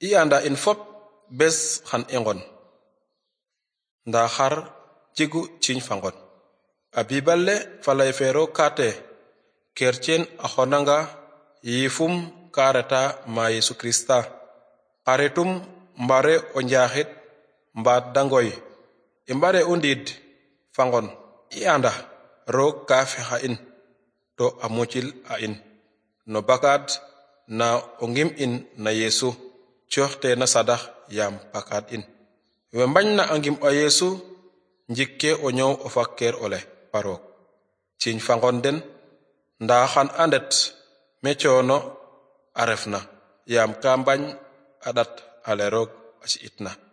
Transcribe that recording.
I anda in fop bes xan i ngon nda xar jegu ciñ fa ngon. A bibale falay fero kate kercen a xonanga yifum kareta ma Yesu Krista xaretum mbare o njaxit mbaat dangoy i mbare o ndid fa ngon. I anda roog ka fexa in to a mucil a in no bakaad na o ngim in na Yesu coxte na sadax yam bakaad in. We mbañ na a ngim a Yesu njikke o ñoow o fakkeer ole paroog ciñ fa ngon den nda xan andet me coono a refna yam ka mbañ a ɗat ale roog a ci'itna.